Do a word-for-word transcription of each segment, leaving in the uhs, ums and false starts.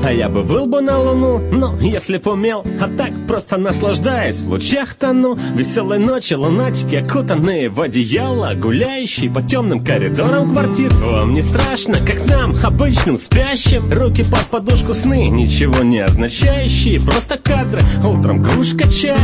А я бы был бы на луну, но если б умел. А так просто наслаждаюсь, в лучах тону. Веселой ночи, лунатики окутанные в одеяло, гуляющие по темным коридорам квартир. Вам не страшно, как нам, обычным спящим? Руки под подушку, сны, ничего не означающие. Просто кадры, утром кружка чая.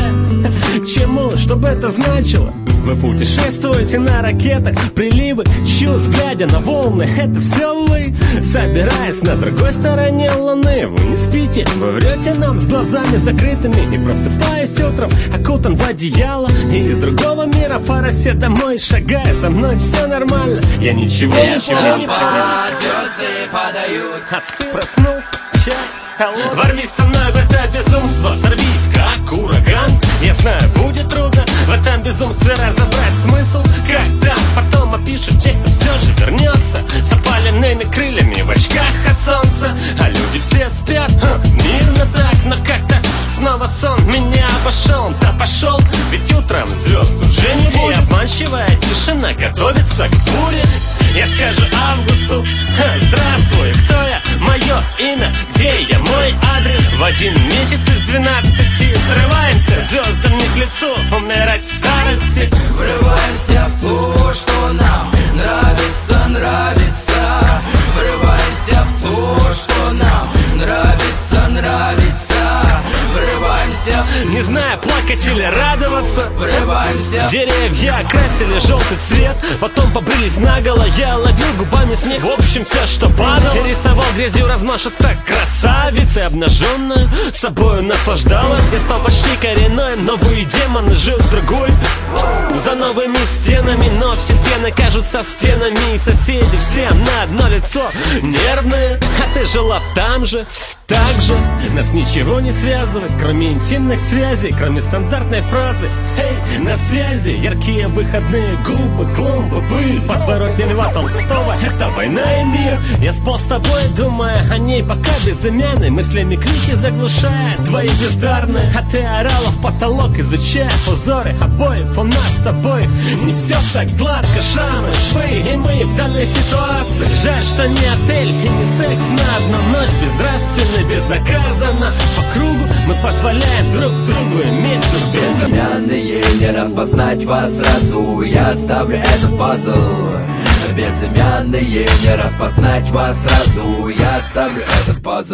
Чему, что бы это значило? Вы путешествуете на ракетах, приливы чувств, глядя на волны. Это все вы, собираясь на другой стороне луны. Вы не спите, вы врете нам с глазами закрытыми. И просыпаясь утром, окутан в одеяло. И из другого мира по росе домой, шагая со мной, все нормально. Я ничего, Все ничего не понимаю. Звезды падают. А ты проснулся, чай, холодный. Ворвись со мной в это безумство, сорвись как ураган. Я знаю, будет трудно в этом безумстве разобрать смысл. Когда потом опишут те, кто все же вернется с опаленными крыльями в очках от солнца. А люди все спят, ха, мирно так, но как-то снова сон меня обошел. Да пошел, ведь утром звезд уже не будет. И обманчивая тишина готовится к буре. Я скажу Августу, ха, здравствуй, кто я, мое имя, где я, мой адрес. В один месяц из двенадцати срываемся звездам не к лицу, умирать в старости. Врываемся в то, что нам нравится, нравится. Врываемся в то, что нам нравится, нравится. Врываемся, не знаю, плакать или радоваться. врываемся. Деревья окрасили желтый цвет, потом побрились наголо. Я ловил губами снег, в общем все, что падало. И рисовал грязью размашисто красавицей обнаженную, собою наслаждалась. Я стал почти коренной, новые демоны жил с другой. За новыми стенами, но все стены кажутся стенами. И соседи все на одно лицо нервные. А ты жила там же, так же. Нас ничего не связывает, кроме интимных связей, кроме стандартной фразы «Эй, на связи!» Яркие выходные губы, клумбы, пыль, подворотня Льва Толстого. Это война и мир. Я спал с тобой, думая о ней, пока безымянной, мыслями крики заглушая твои бездарные. А ты орала в потолок, изучая узоры обоев у нас с обоих. Не все так гладко, шрамы, швы, и мы в данной ситуации. Жаль, что не отель и не секс на одну ночь. Безнравственно, безнаказанно по кругу мы позволяем друг другу иметь друг друга. Безымянные, не распознать вас сразу. Я ставлю этот пазл. Безымянные, не распознать вас сразу. Я ставлю этот пазл.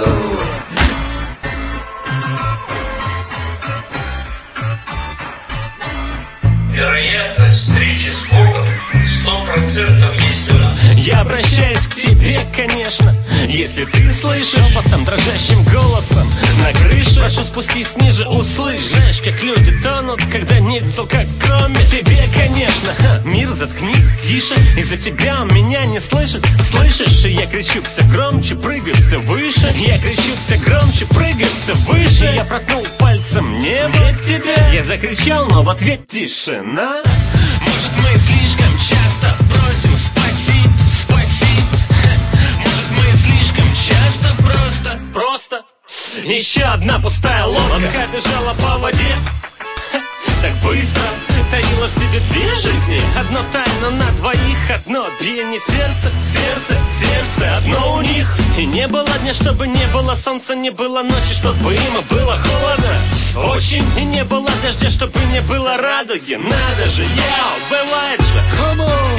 Вероятность встречи с Богом сто процентов есть у нас. Я обращаюсь к тебе, конечно, если ты слышишь шепотом, дрожащим голосом на крыше. Прошу спустись ниже, услышь. Знаешь, как люди тонут, когда нет сил, как кроме тебе, конечно. Ха, мир, заткнись, тише, из-за тебя он меня не слышит. Слышишь, и я кричу все громче, прыгаю все выше. Я кричу все громче, прыгаю все выше. Я проткнул пальцем небо от тебя. Я закричал, но в ответ тишина. Может, мы слишком часто просим спаси, спаси. Может, мы слишком часто просто, просто. Еще одна пустая лодка бежала по воде так быстро, таила в себе две жизни. Одно тайно на двоих, одно биение сердца, сердце, сердце, одно у них. И не было дня, чтобы не было солнца, не было ночи, чтобы им было холодно очень. И не было дождя, чтобы не было радуги. Надо же, яу, бывает же. Come on.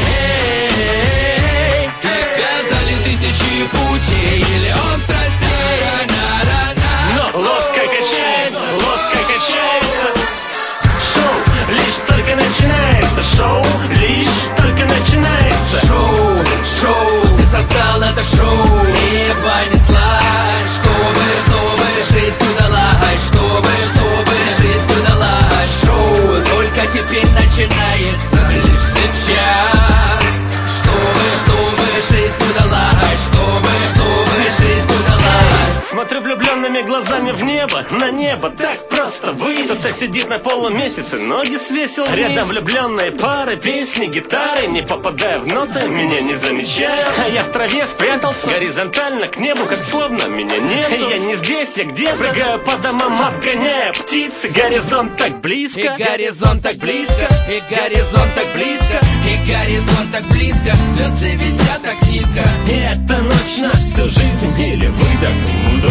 Hey, Их связали тысячи путей, миллион страстей. Но лодка качается, лодка качается. Шоу лишь только начинается, шоу лишь только начинается. Шоу, шоу, ты создал это шоу. И понеслась, чтобы, чтобы жизнь удалась, чтобы, чтобы жизнь удалась. Шоу только теперь начинается, лишь сейчас. Чтобы, чтобы жизнь удалась, чтобы, чтобы жизнь удалась. Смотрю влюбленными глазами в небо, на небо так просто выйти. Кто-то сидит на полумесяце, ноги свесил вниз. Рядом влюбленные пары, песни, гитары. Не попадая в ноты, меня не замечают. А я в траве спрятался, горизонтально к небу, как словно меня нет. Я не здесь, я где-то. Прыгаю по домам, обгоняя птицы. Горизонт так близко, и горизонт так близко. И горизонт так близко, и горизонт так близко, звезды висят так низко. И это ночь на всю жизнь или выдох вдох.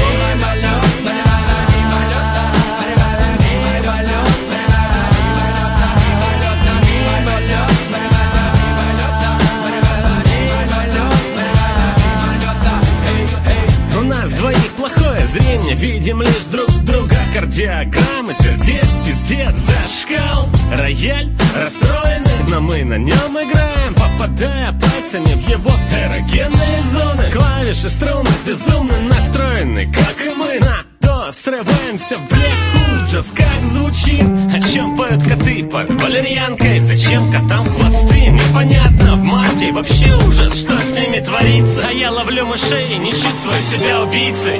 У нас двоих плохое зрение, видим лишь друг друга. Кардиограммы сердец, пиздец, зашкал. Рояль расстроенный, но мы на нем играем, попадая пальцами в его эрогенные зоны. Клавиши, струны безумно настроены, как и мы. На то срываемся в блек, ужас как звучит. О чем поют коты под валерьянкой? Зачем котам хвосты? Непонятно, в марте вообще ужас, что с ними творится. А я ловлю мышей, не чувствую себя убийцей.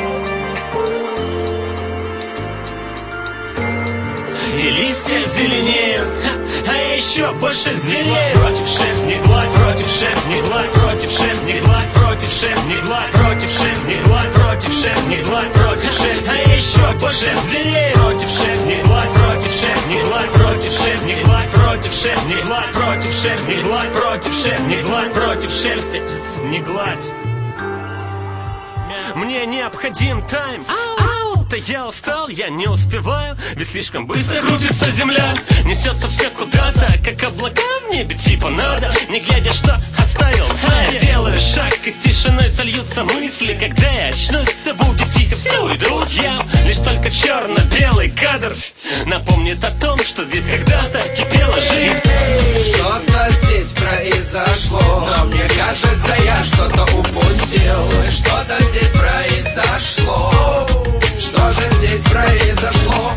И листья зеленеют, а я еще больше зверею. Против шерсти гладь, против шерсти гладь, против шерсти гладь, против шерсти гладь, против шерсти гладь, против шерсти гладь, против шерсти. А я еще больше зверею. Против шерсти гладь, против шерсти гладь, против шерсти гладь, против шерсти гладь, против шерсти гладь, против шерсти гладь, против шерсти не гладь. Мне необходим тайм. Да я устал, я не успеваю, ведь слишком быстро крутится земля. Несется все куда-то, как облака в небе, типа надо. Не глядя, что оставил сзади. Сделаю шаг, и с тишиной сольются мысли. Когда я очнусь, все будет тихо, все уйдут я. Лишь только черно-белый кадр напомнит о том, что здесь когда-то кипела жизнь. Что-то здесь произошло, но мне кажется, я что-то упустил. Что-то здесь произошло. Что же здесь произошло?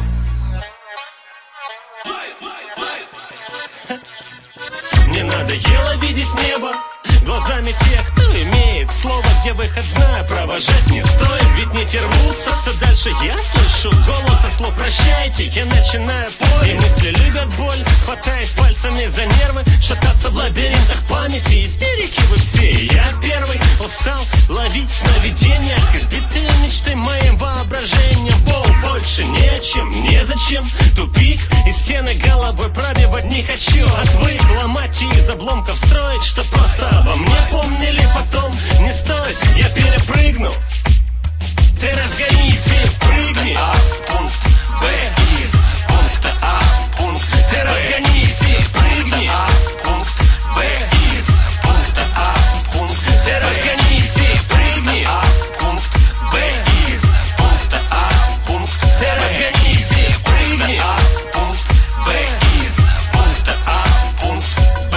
Мне надоело видеть небо глазами тех, кто имеет слово, где выход знаю, провожать не стоит, ведь не термутся все дальше. Я слышу голос, а слов прощайте, я начинаю порить. И мысли любят боль, хватаясь пальцами за нервы, шататься в лабиринтах памяти. Истерики вы все, и я первый устал ловить сновидения, избитые мечты моим воображением. Пол больше нечем, незачем, тупик, и стены головой пробивать не хочу. Отвык ломать и из обломков строить, что просто обо мне помнили потом. Не стоит, я перепрыгну. Ты разгонись и прыгни. А в пункт Б из пункта А в пункт. Ты разгонись и прыгни. А в пункт Б из пункта А в пункт. Ты разгонись и прыгни. А в пункт Б из пункта А в пункт. Ты разгонись и прыгни. А в пункт Б из пункта А в пункт Б.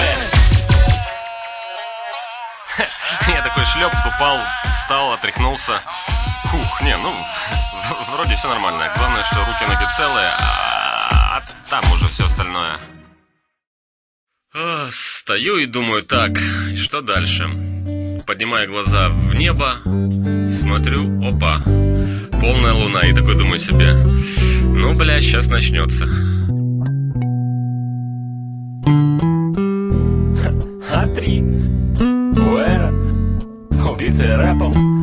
Я такой шлепс, упал, встал, отряхнулся. Фух, не, ну, вроде все нормально. Главное, что руки и ноги целые, а там уже все остальное. А, стою и думаю, так, что дальше? Поднимаю глаза в небо, смотрю, опа, полная луна. И такой думаю себе, ну, блядь, сейчас начнется. А три Уэра, убитая рэпом.